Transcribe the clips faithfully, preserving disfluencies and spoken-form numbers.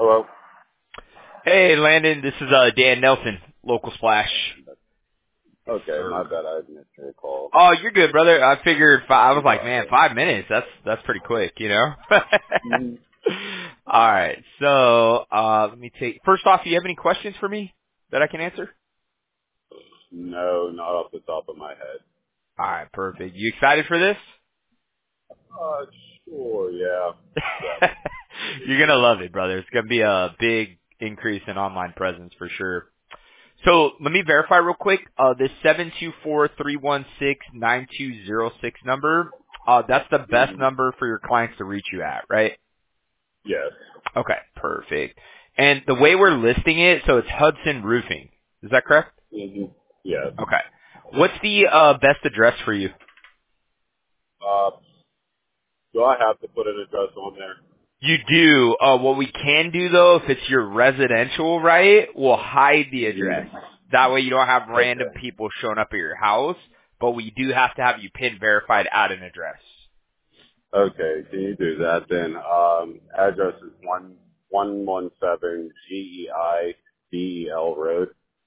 Hello? Hey, Landon, this is uh, Dan Nelson, Local Splash. Yes, Okay, my sir. bad. I missed your call. Oh, you're good, brother. I figured fi- I was like, man, five minutes. That's that's pretty quick, you know. hmm All right. So uh, let me take. First off, do you have any questions for me that I can answer? No, not off the top of my head. All right, perfect. You excited for this? Uh, sure, yeah. Yeah. You're gonna love it, brother. It's gonna be a big increase in online presence for sure. So let me verify real quick. Uh, this seven two four three one six nine two zero six number, uh, that's the best hmm number for your clients to reach you at, right? Yes. Okay, perfect. And the way we're listing it, so it's Hudson Roofing. Is that correct? hmm Yes. Okay. What's the uh, best address for you? Uh, do I have to put an address on there? You do. Uh, what we can do though, if it's your residential, right, we'll hide the address. hmm That way you don't have random Okay. people showing up at your house, but we do have to have you PIN verified at an address. Okay, can you do that then? Um, address is one one one seven G E I D E L Road,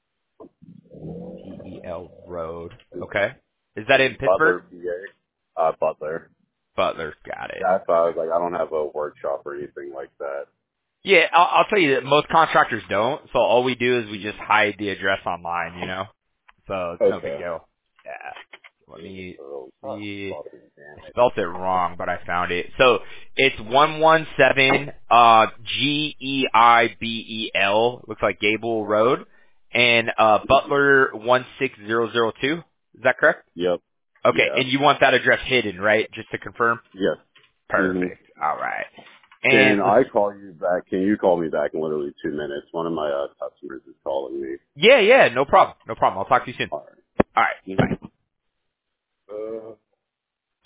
G E L Road. Okay. Is that in Pittsburgh? Butler, P A. Uh, Butler. Butler. Got it. That's why I was like, I don't have a workshop or anything like that. Yeah, I'll, I'll tell you that most contractors don't. So all we do is we just hide the address online, you know? So it's no big Okay. deal. Yeah. Let me Oh, see. fucking damn I it. spelled it wrong, but I found it. So it's one one seven uh G E I B E L. Looks like Gable Road. And uh Butler one six zero zero two. Is that correct? Yep. Okay, Yeah. and you want that address hidden, right? Just to confirm? Yes. hmm Perfect. All right. Can And let's I call you back? Can you call me back in literally two minutes? One of my uh, customers is calling me. yeah, yeah, no problem. No problem. I'll talk to you soon. All All right. right. Bye. Mhm. Uh,